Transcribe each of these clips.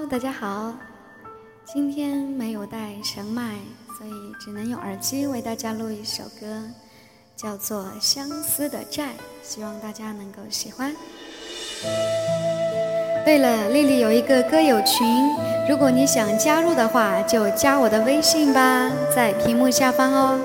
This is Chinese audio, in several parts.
Hello， 大家好。今天没有带绳麦，所以只能用耳机为大家录一首歌，叫做《相思的债》，希望大家能够喜欢。对了，丽丽有一个歌友群，如果你想加入的话，就加我的微信吧，在屏幕下方哦。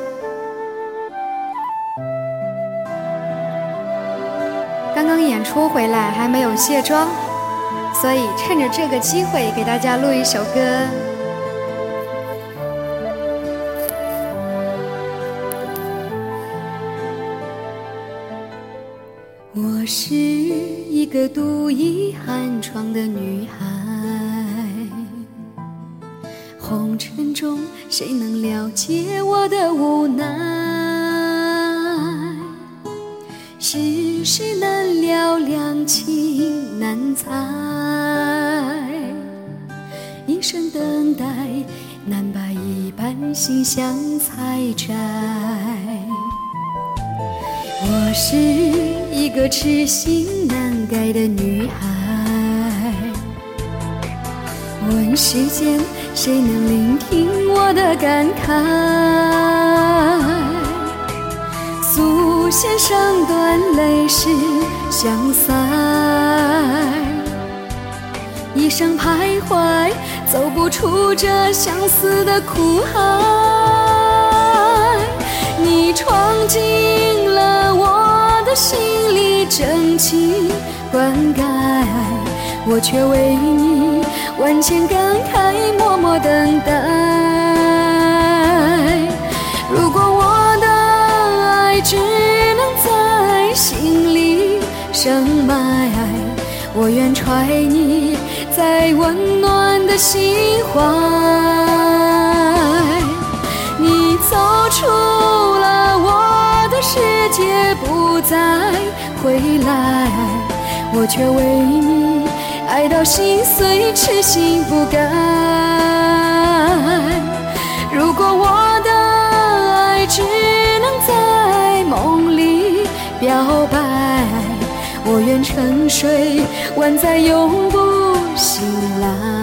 刚刚演出回来，还没有卸妆，所以趁着这个机会给大家录一首歌。我是一个独倚寒窗的女孩，红尘中谁能了解我的无奈？世事难料，两情难猜，一生等待，难把一半心相采摘。我是一个痴心难改的女孩，问世间谁能聆听我的感慨？素线上断泪时相塞，一生徘徊，走不出这相思的苦海。你闯进了我的心里，真情灌溉，我却为你万千感慨，默默等待。如果我的爱只能在心里深埋，我愿揣你在温暖的心怀。你走出了我的世界，不再回来，我却为你爱到心碎，痴心不改。如果我的爱只能在梦里表白，我愿沉睡，万载永不醒来。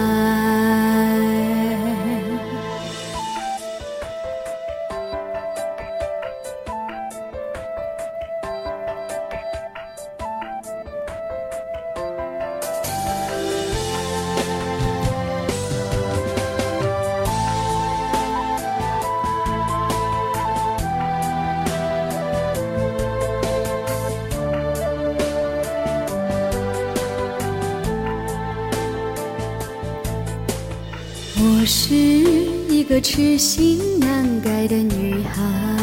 我是一个痴心难改的女孩，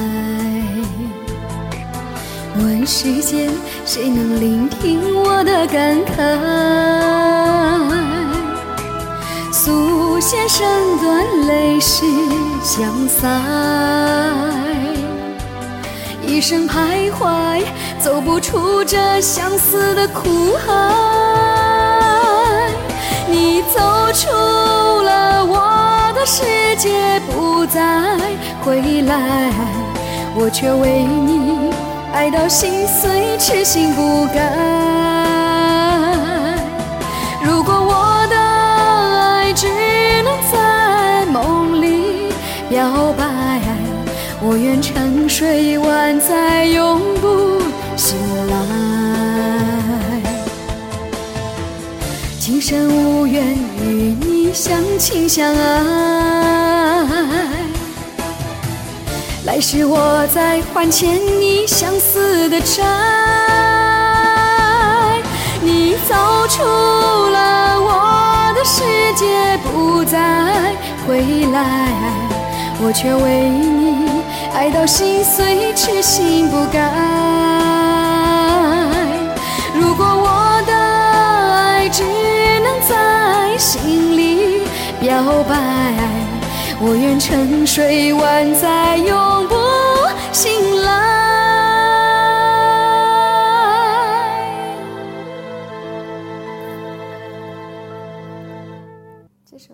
问世间谁能聆听我的感慨？素线上断泪时相塞，一生徘徊，走不出这相思的苦海。你走出了我的世界，不再回来，我却为你爱到心碎，痴心不改。如果我的爱只能在梦里表白，我愿沉睡，万载永不醒来。今生无缘与你相亲相爱，来世我再还欠你相思的债。你走出了我的世界，不再回来，我却为你爱到心碎，痴心不改。如果我的爱只能在心里表白，我愿沉睡，万载永不醒来。